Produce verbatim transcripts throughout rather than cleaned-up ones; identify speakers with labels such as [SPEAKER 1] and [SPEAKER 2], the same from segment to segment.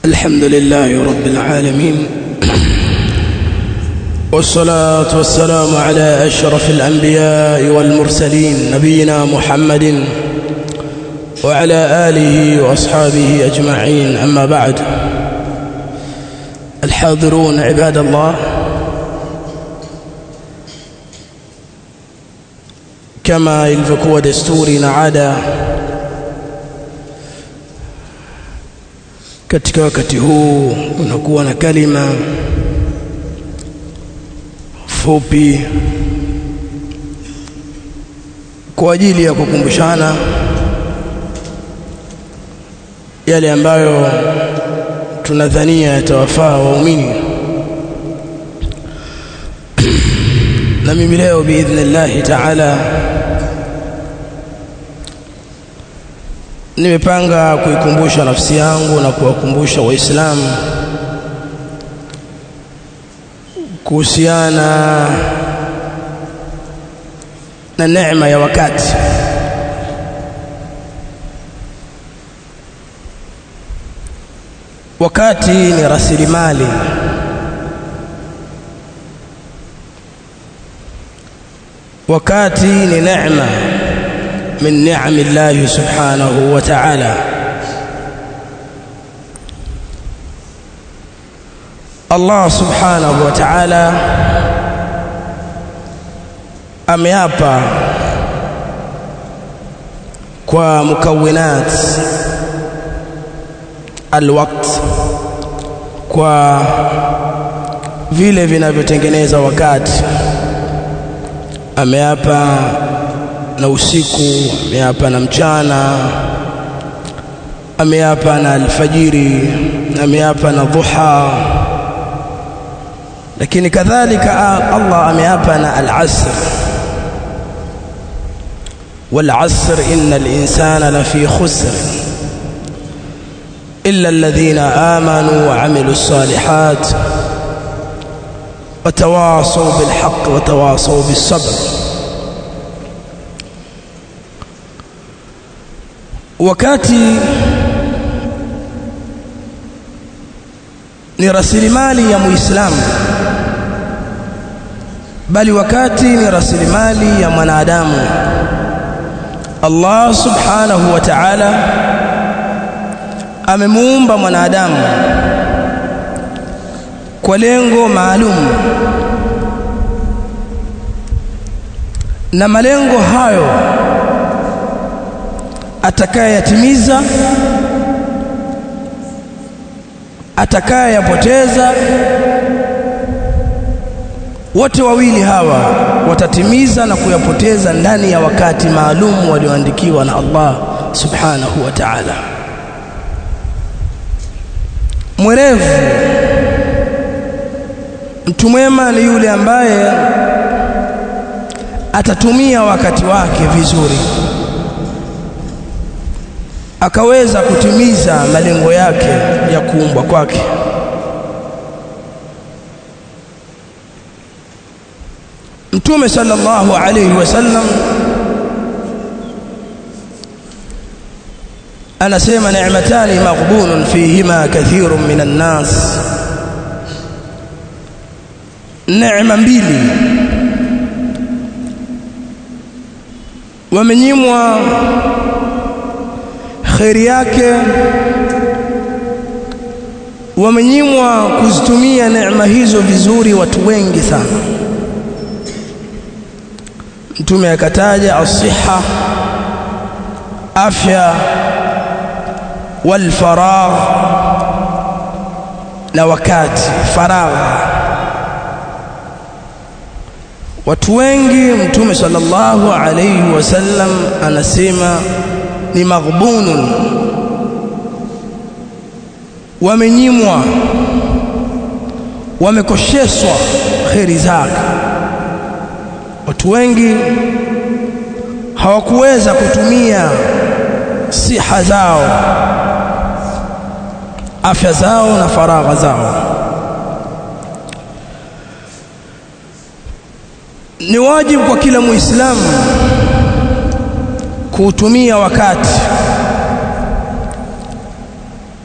[SPEAKER 1] الحمد لله رب العالمين، والصلاة والسلام على أشرف الأنبياء والمرسلين نبينا محمد وعلى آله وأصحابه أجمعين. أما بعد، الحاضرون عباد الله، كما ilivyokuwa desturi na ada katika wakati huu, unakuwa na kalima fupi kwa ajili ya kukumbushana yale ambayo tunadhania yatawafaa waumini. Na mimi leo biidhnillah ta'ala nimepanga kuikumbusha nafsi yangu na kuwakumbusha Waislamu kuhusiana na neema ya wakati. Wakati ni rasilimali. Wakati ni neema min ni'ami Allah subhanahu wa ta'ala. Allah subhanahu wa ta'ala ameapa kwa mukawinat alwaqt, kwa vile vinavyotengeneza wakati. Ameapa na usiku, ameapa na mchana, ameapa na alfajiri, ameapa na dhuha, lakini kadhalika Allah ameapa na al-asr. wal-asr innal insana lafi khusr illa alladhina amanu wa amilus salihat wa tawasaw bil haqq wa tawasaw bis sabr. Wakati ni rasilimali ya Muislamu, bali wakati ni rasilimali ya mwanadamu. Allah subhanahu wa ta'ala amemuumba mwanadamu kwa lengo maalum, na malengo hayo atakayeyatimiza, atakayeyapoteza, wote wawili hawa watatimiza na kuyapoteza ndani ya wakati maalum walioandikiwa na Allah subhanahu wa ta'ala. Mwerevu, mtu mwema ni yule ambaye atatumia wakati wake vizuri, akaweza kutimiza malengo yake ya kuumbwa kwake. Mtume sallallahu alayhi wasallam anasema, ni'matani maghbunun fihima kathirun minan nas. Neema mbili wamenyimwa khairi yake, wamenyimwa kuzitumia neema hizo vizuri watu wengi sana. Mtume akataja as-siha, afya, wal faragh, na wakati faragha. Watu wengi Mtume sallallahu alayhi wasallam anasema ni maghbunun, wamenyimwa, wamekosheshwa khairi zake. Watu wengi hawakuweza kutumia siha zao, afya zao na faragha zao. Ni wajibu kwa kila Muislamu kuutumia wakati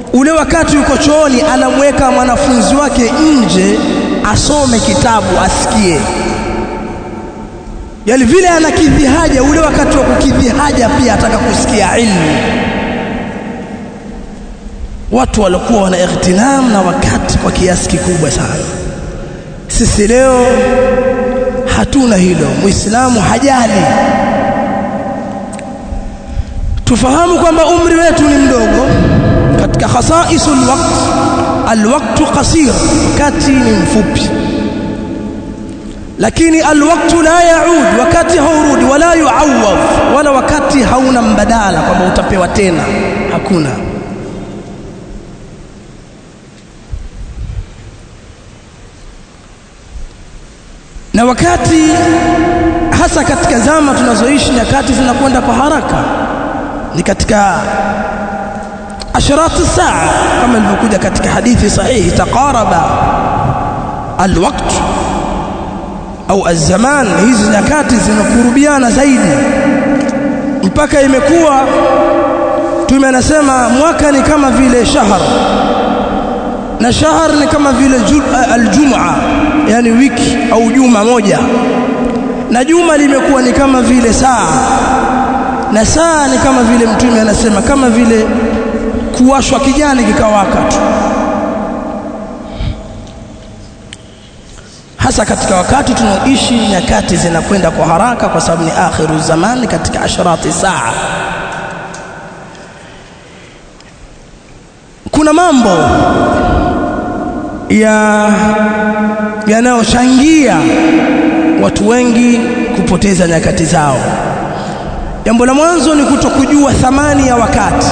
[SPEAKER 1] ule wakati yuko chooni anamweka mwanafunzi wake nje asome kitabu asikie. Yale vile anakidhi haja, ule wakati wa kukidhi haja pia ataka kusikia ilmu. Watu walikuwa wana ihtinam na wakati kwa kiasi kikubwa sana. Sisi leo hatuna hilo. Muislamu hajali. Tufahamu kwamba umri wetu ni mdogo. Katika khasaisul waqt, alwaqtu qasir, wakati ni mfupi. Lakini alwaqtu la yaud, wakati haurudi, wala yuawad, wala wakati hauna mbadala kwamba utapewa tena, hakuna. Na wakati hasa katika zama tunazoishi, nyakati zinakwenda kwa haraka. Ni katika ashratu saa, kama ilivyokuja katika hadithi sahihi, taqaraba alwaqt au alzaman, hizi nyakati zinakurubiana zaidi, mpaka imekuwa Mtume anasema mwaka ni kama vile shahar, na shahar ni kama vile aljumaa, yani wiki au juma moja, na juma limekuwa ni kama vile saa, na saa ni kama vile Mtume anasema kama vile kuwashwa kijani kikawaka tu. Hasa katika wakati tunaoishi, nyakati zinakwenda kwa haraka kwa sababu ni akhiru zamani, katika asharati saa. Kuna mambo ya yanayochangia watu wengi kupoteza nyakati zao. Jambo la mwanzo ni kutokujua thamani ya wakati.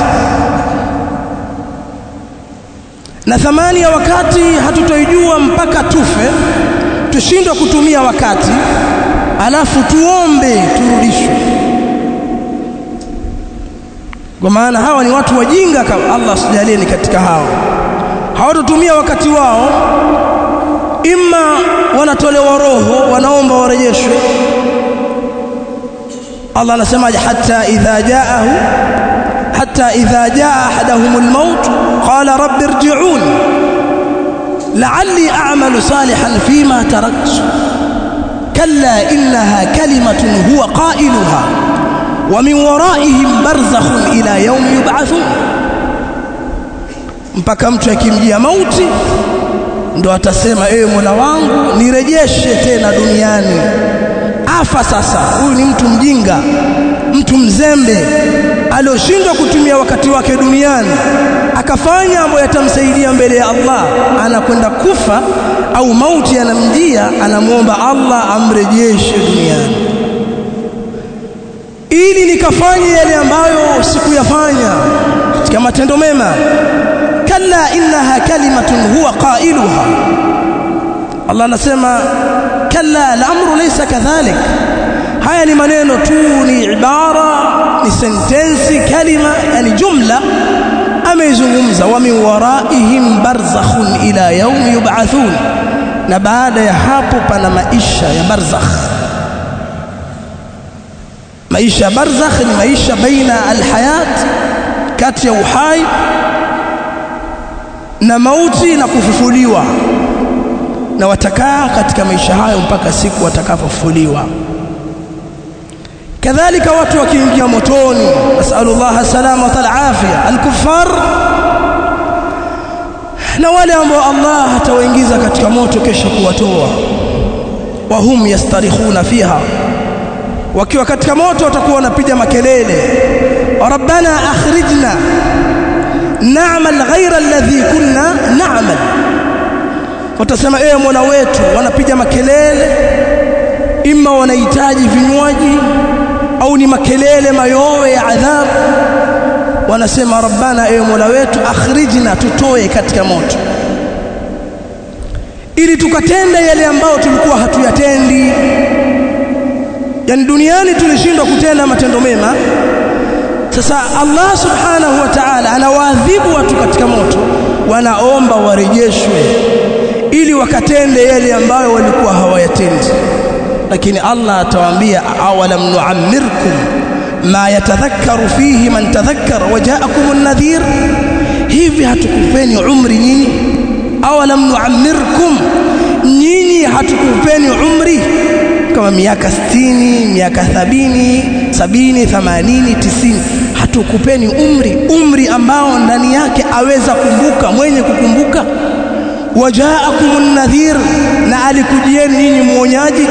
[SPEAKER 1] Na thamani ya wakati hatutoijua mpaka tufe, tushindwe kutumia wakati, alafu tuombe turudishwe. Kwa maana hawa ni watu wajinga, kama Allah sijalie ni katika hao. Hawatotumia wakati wao, imma wanatolewa roho, wanaomba warejeshwe. Allah anasema hatta idha jaahu hatta idha jaa ahaduhumul maut qala rabbi irji'un la'alli a'malu salihan fima taraktu kalla innaha kalimatun huwa qailuha wa min waraihim barzakhun ila yawm yub'athun. Mpaka mtu akimjia mauti ndo atasema ewe Mola wangu nirejeshe tena duniani. Afa sasa. Huyu ni mtu mjinga, mtu mzembe alioshindwa kutumia wakati wake duniani, akafanya ambayo yatamsaidia mbele ya Allah. Anakwenda kufa au mauti yanamjia, anamuomba Allah amrejeshe duniani ili nikafanye yale ambayo sikuyafanya katika matendo mema. Kalla innaha kalimatun huwa qailuha. Allah anasema kalla, al-amru laysa kadhalik. Haya ni maneno tu, ni ibara, ni sentensi, kalima, yani jumla ameizungumza. Wa min waraihim barzakhun ila yawm yub'athun, na baada ya hapo pana maisha ya barzakh. Maisha ya barzakh ni maisha baina alhayat, kati ya uhai na mauti na kufufuliwa, na watakaa katika maisha hayo mpaka siku watakapofufuliwa. Kadhalika watu wakiingia motoni, nasallallahu salama wa afia, al-kuffar na wale ambao Allah hatawaingiza katika moto kesho kuwatoa, wa hum yastarikhuna fiha, wakiwa katika moto watakuwa wanapiga makelele, rabbana akhrijna na'mal ghayra alladhi kunna na'mal. Watasema ewe Mola wetu, wanapiga makelele, imma wanahitaji vinywaji au ni makelele mayowe ya adhabu. Wanasema rabbana, ewe Mola wetu, akhrijna, tutoe katika moto ili tukatende yale ambayo tulikuwa hatuyatendi. Yani duniani tulishindwa kutenda matendo mema. Sasa Allah subhanahu wa ta'ala anawaadhibu watu katika moto, wanaomba warejeshwe ili wakatende yale ambayo walikuwa hawayatendi. Lakini Allah atawaambia awalam nu'ammirkum ma yatadhakkaru fihi man tadhakkara wa ja'akumun nadhir. Hii hivi hatukupeni umri nyinyi? Awalam nu'ammirkum, nyinyi hatukupeni umri kama miaka sitini, miaka sabini, sabini, themanini, tisini? Hatukupeni umri, umri ambao ndani yake aweza kumbuka mwenye kukumbuka. Wajaakumun nadhir, na alikujieni nyinyi muonyaji.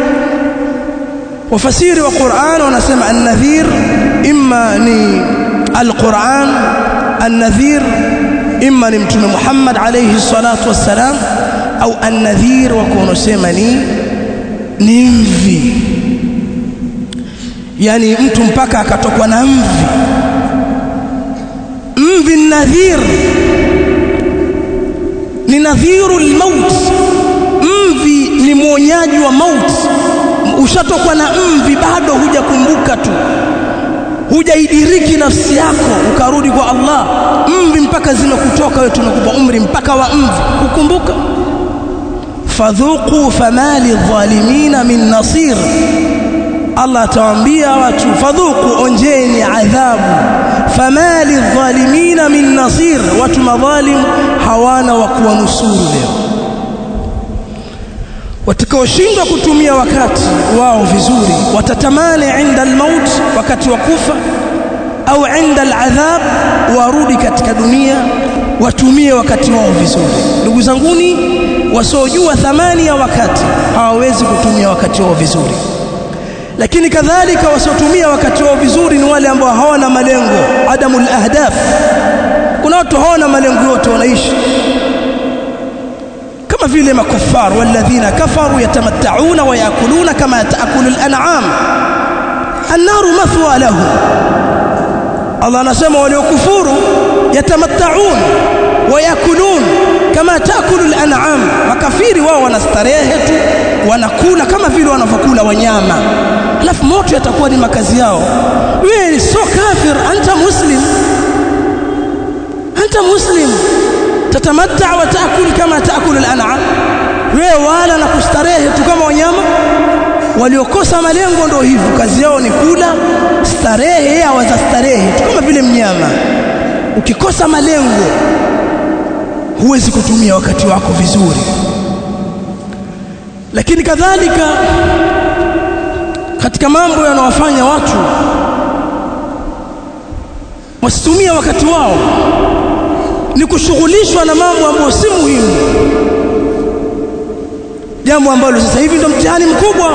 [SPEAKER 1] Wafasiri wa Qur'an wanasema an-nadhir imma ni al-Qur'an, an-nadhir imma ni Mtume Muhammad alayhi salatu wassalam, au an-nadhir wakonosema ni ni mvi, yani mtu mpaka akatokwa na mvi. Mvi nadhir ni nadhirul maut, mvi ni mwonyaji wa maut. Ushatokwa na mvi bado hujakumbuka tu, hujaidiriki nafsi yako ukarudi kwa Allah, mvi mpaka zimekutoka wewe, tunakupa umri mpaka wa mvi kukumbuka. Fadhuqu famali dhalimina min nasir, Allah atawaambia watu fadhuqu, onjeni adhabu, famali dhalimina min nasir, watu madhalim hawana wa kuwanusuru leo. Watakaoshindwa kutumia wakati wao vizuri watatamani inda al-maut, wakati wa kufa, au inda al-adhab, warudi katika dunia watumie wakati wao vizuri. Ndugu zanguni, wasiojua thamani ya wakati hawawezi kutumia wakati wao vizuri. Lakini kadhalika wasiotumia wakati wao vizuri ni wale ambao hawana malengo, adamul ahdaf. Kuna watu hawana malengo yote, wanaishi kama vile makufar, walladhina kafaru yatamatta'una wa yakuluna kama ta'kulu al-an'am an-naru mathwa lahu. Allah anasema waliokufuru yatamatta'un wa yakulun kama ta'kulu al-an'am, makafiri wao wanastarehe tu, wanakula kama vile wanavyokula wanyama, alafu moto yatakuwa ni makazi yao. Wewe so kafir, anta muslim, anta muslim tatamatta wa taakul kama taakulu al-an'am. Wewe wala na kustarehe tu kama wanyama. Waliokosa malengo ndio hivyo, kazi yao ni kula, starehe, hawazastarehe tu kama vile mnyama. Ukikosa malengo huwezi kutumia wakati wako vizuri. Lakini kadhalika katika mambo yanawafanya watu wasitumie wakati wao ni kushughulishwa na mambo ambayo si muhimu, jambo ambalo sasa hivi ndio mtihani mkubwa,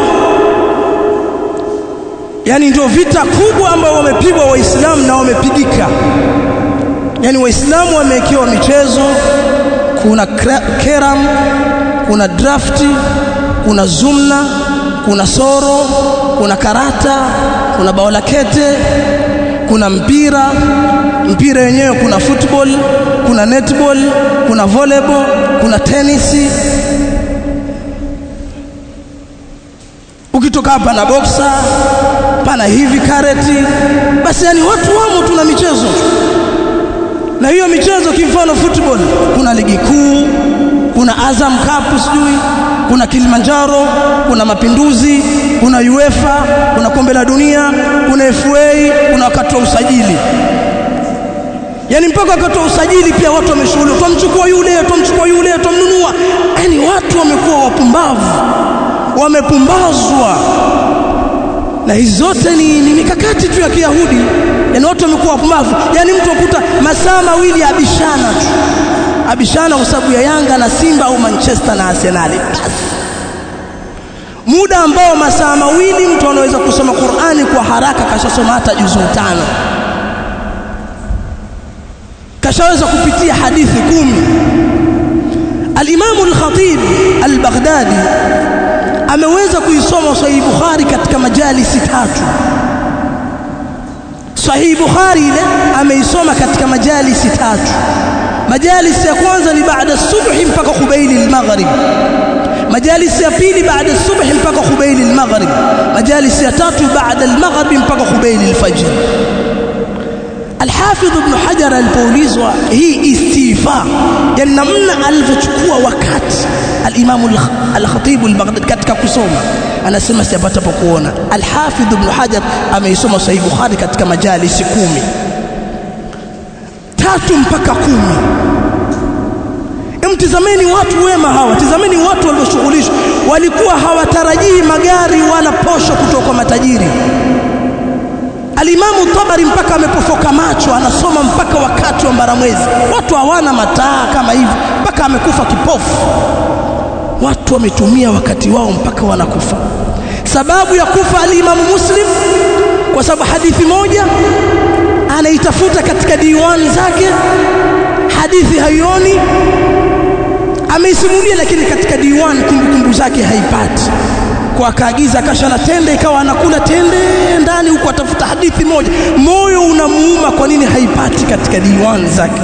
[SPEAKER 1] yani ndio vita kubwa ambao wamepigwa Waislamu na wamepigika. Yani Waislamu wamewekewa michezo, kuna keram, kuna drafti, kuna zumna, kuna soro, kuna karata, kuna bao la kete, kuna mpira, mpira wenyewe, kuna football, kuna netball, kuna volleyball, kuna tenisi. Ukitoka hapa na boxer, pana hivi karate. Basi yani watu wamo tuna michezo. Na hiyo michezo kimfano football, kuna ligi kuu, kuna Azam Cup sijui, kuna Kilimanjaro, kuna Mapinduzi, kuna UEFA, kuna kombe la dunia, kuna F A, kuna wakati wa usajili. Yani mpaka wakati wa usajili pia watu wameshughulika, tumchukua yule, tumchukua yule, tumnunua. Yani watu wamekuwa wapumbavu, wamepumbazwa. Na hizo zote ni, ni mikakati tu ya Kiyahudi. Yani watu wamekuwa wapumbavu. Yani mtu ukuta masaa mawili abishana tu, abishana kwa sababu ya Yanga na Simba au Manchester na Arsenal. Muda ambao masaa mawili mtu anaweza kusoma Qur'ani kwa haraka, kashasoma hata juzu tano, kashaweza kupitia hadithi kumi. Al-Imam al-Khatib al-Baghdadi ameweza kuisoma Sahih Bukhari katika majalisi tatu. Sahih Bukhari ile ameisoma katika majalisi tatu. Majalisi ya kwanza ni baada subhi mpaka kubaili al-maghrib. Majalisi ya pili baada subhi mpaka kubaili al-maghrib. Majalisi ya tatu baada al-maghrib mpaka kubaili al-fajr. Al-Hafidh Ibn Hajar alipoulizwa hii istifa, yani namna alivyochukua wakati al-Imam al-Khatib al-Baghdadi katika kusoma, anasema sipata pa kuona. Al-Hafidh Ibn Hajar ameisoma Sahih Bukhari katika majalisi kumi. tatu mpaka kumi. Mtizameni watu wema hawa, tizameni watu walioshughulishwa, walikuwa hawatarajii magari wala posho kutoka kwa matajiri. Alimamu Tabari mpaka amepofoka macho, anasoma mpaka wakati wa mbaramwezi. Watu hawana mataa kama hivi, mpaka amekufa kipofu. Watu wametumia wakati wao mpaka wanakufa. Sababu ya kufa alimamu Muslim kwa sababu hadithi moja anaitafuta katika diwani zake, hadithi haioni, ameisimulia lakini katika diwani kumbukumbu zake haipati. Kwa akaagiza kasha na tende, ikawa anakula tende ndani huko atafuta hadithi moja. Moyo unamuuma, kwa nini haipati katika diwani zake?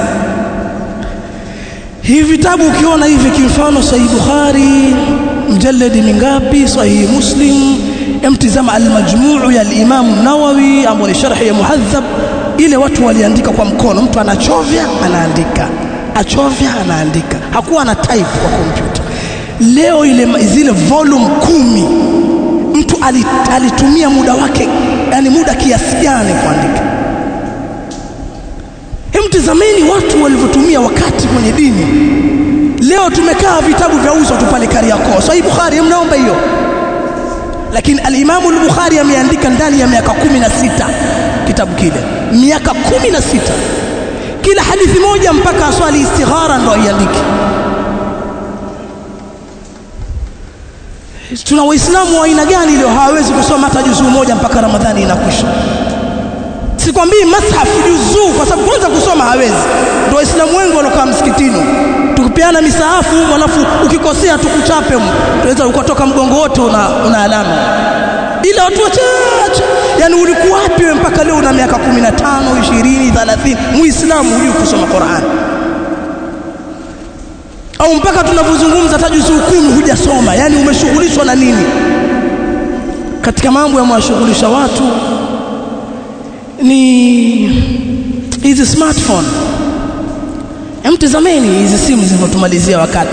[SPEAKER 1] Hivi vitabu ukiona hivi, kimfano Sahih Bukhari mjalladi mingapi, Sahih Muslim, emtizama al-Majmu' ya al-Imam Nawawi ambao ni sharh ya Muhadhab, ile watu waliandika kwa mkono, mtu anachovya anaandika, achovya anaandika, hakuwa na type kwa kompyuta. Leo ile zile volume kumi mtu alitumia muda wake, yani muda kiasi gani kuandika? Mtizameni watu walivyotumia wakati kwenye dini. Leo tumekaa vitabu vya uzo tu pale Kariakoo. Sahih Bukhari mnaomba hiyo, lakini al-Imam al-Bukhari ameandika ndani ya miaka kumi na sita kitabu kile, miaka kumi na sita. Kila hadithi moja mpaka aswali istighara ndo aiandike. Tuna waislamu wa aina gani leo hawawezi kusoma hata juzuu moja mpaka Ramadhani inakwisha? Sikwambii mashafu juzuu, kwa sababu kwanza kusoma hawezi. Ndio waislamu wengi walokaa msikitini, tukipeana misahafu alafu ukikosea tukuchape, tunaweza ukatoka mgongo wote una, una alama. Ila watu wachache, yani ulikuwa wapi wewe mpaka leo una miaka kumi na tano, ishirini, thelathini muislamu hujui kusoma Qur'an? Au mpaka tunapozungumza hata juzuu kumi hujasoma, yani umeshughulishwa na nini? Katika mambo yanayowashughulisha watu ni hizi smartphone. Mtazameni hizi simu zilizotumalizia wakati.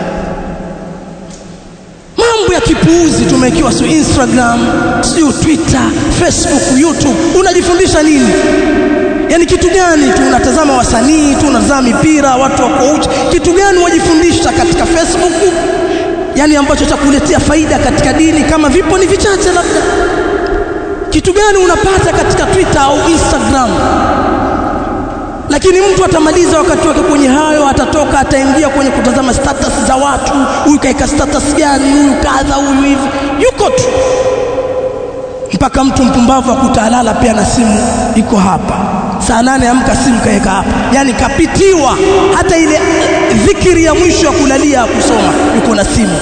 [SPEAKER 1] Mambo ya kipuuzi tumekiwa su Instagram, sio Twitter, Facebook, YouTube. Unajifundisha nini? Yani kitu gani? Tunatazama wasanii, tunatazama mipira, watu wako uchi. Kitu gani wajifundisha katika Facebook? Yani ambacho cha kuletea faida katika dini, kama vipo ni vichache labda. Kitu gani unapata katika Twitter au Instagram? Lakini mtu atamaliza wakati wake kwenye hayo, atatoka ataingia kwenye kutazama status za watu, huyu kaika status gani, huyu kadha, huyu hivi, yuko tu. Mpaka mtu mpumbavu akutalala pia na simu iko hapa, saa nane amka simu kaeka hapa, yani kapitiwa hata ile dhikiri ya mwisho ya kulalia kusoma yuko na simu.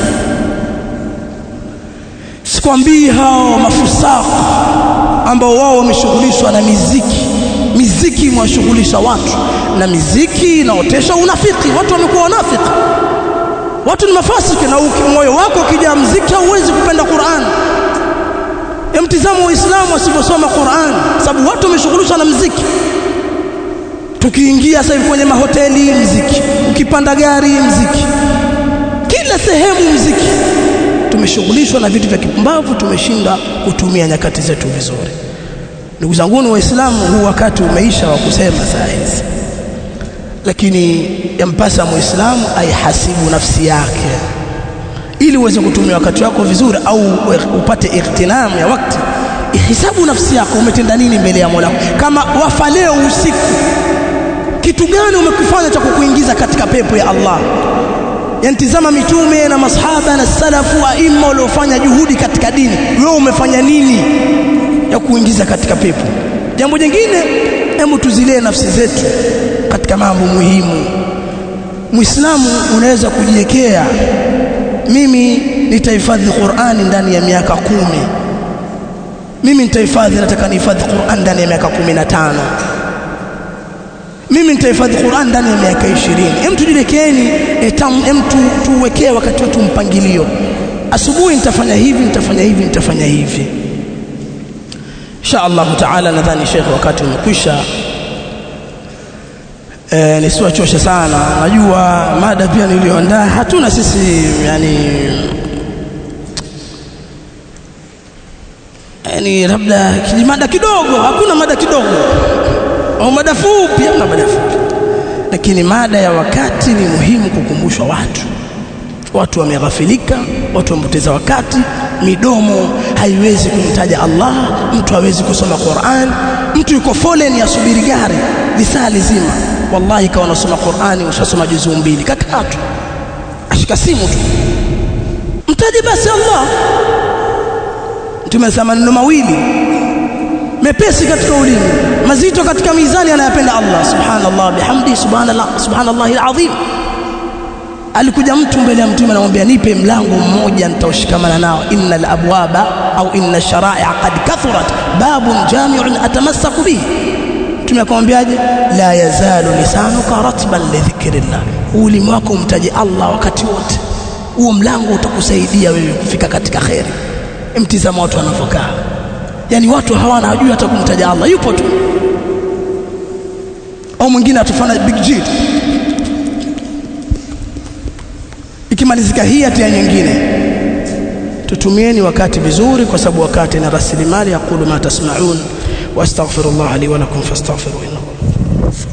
[SPEAKER 1] Sikwambii hao mafusaka ambao wao wameshughulishwa na miziki. Miziki mwashughulisha watu, na miziki inaotesha unafiki. Watu wamekuwa wanafiki, watu ni mafasiki, na moyo wako ukija mziki hauwezi kupenda Qur'an. Mtizamo Uislamu asiposoma Qur'an, sababu watu wameshughulishwa na mziki. Tukiingia sasa kwenye mahoteli mziki, ukipanda gari mziki, kila sehemu mziki. Tumeshughulishwa na vitu vya kipumbavu, tumeshinda kutumia nyakati zetu vizuri. Ndugu zangu Waislamu, huu wakati umeisha wa kusema saa hizi, lakini yampasa Muislamu aihasibu nafsi yake ili uweze kutumia wakati wako vizuri, au upate ightinam ya wakati. Ihisabu nafsi yako, umetenda nini mbele ya Mola. Kama wafa leo usiku, kitu gani umekufanya cha kukuingiza katika pepo ya Allah? Yantizama mitume na masahaba na salafu aima waliofanya juhudi katika dini, wewe umefanya nini ya kuingiza katika pepo? Jambo jingine, hebu tuzilee nafsi zetu katika mambo muhimu. Muislamu unaweza kujiwekea, mimi nitahifadhi Qur'ani ndani ya miaka kumi. Mimi nitahifadhi, nataka nihifadhi Qur'an ndani ya miaka kumi na tano. Mimi nitahifadhi Qur'an ndani ya miaka ishirini. Hem, tujiwekeni, hem tuwekee wakati wetu mpangilio. Asubuhi nitafanya hivi, nitafanya hivi, nitafanya hivi. Insha Allah Taala, nadhani Sheikh wakati umekwisha. Eh, nisiwachoshe sana. Najua mada pia nilioandaa hatuna sisi, yani yani labda kijimada kidogo, hakuna mada kidogo au mada fupi, hamna mada fupi. lakini mada ya wakati ni muhimu kukumbushwa watu. Watu wameghafilika, watu wamepoteza wakati, midomo haiwezi kumtaja Allah, mtu hawezi kusoma Qur'an, mtu yuko foleni asubiri gari lisali zima, wallahi kawa unasoma Qur'ani ushasoma juzu mbili kakaa tu, ashika simu tu, mtaje basi Allah. Tumesema maneno mawili mepesi katika ulimi, mazito katika mizani, anayapenda Allah. Subhanallah bihamdi, subhanallah subhanallahil azim. Alikuja mtu mbele ya Mtume anamwambia, nipe mlango mmoja nitaushikamana nao, innal abwaba au inna shara'a qad kathurat babun jami'un atamassaku bihi. Mtume akamwambiaje? La yazalu lisanuka ratban li dhikrillah, ulimi wako umtaje Allah wakati wote, huo mlango utakusaidia wewe kufika katika khairi. Mtizama watu wanavokaa, yani watu hawana hajui hata kumtaja Allah, yupo tu. Au mwingine atufanya big jid, ikimalizika hii hata nyingine. Tutumieni wakati vizuri, kwa sababu wakati na rasilimali. Aqulu ma tasma'un wa astaghfirullah li wa lakum fastaghfiruhu.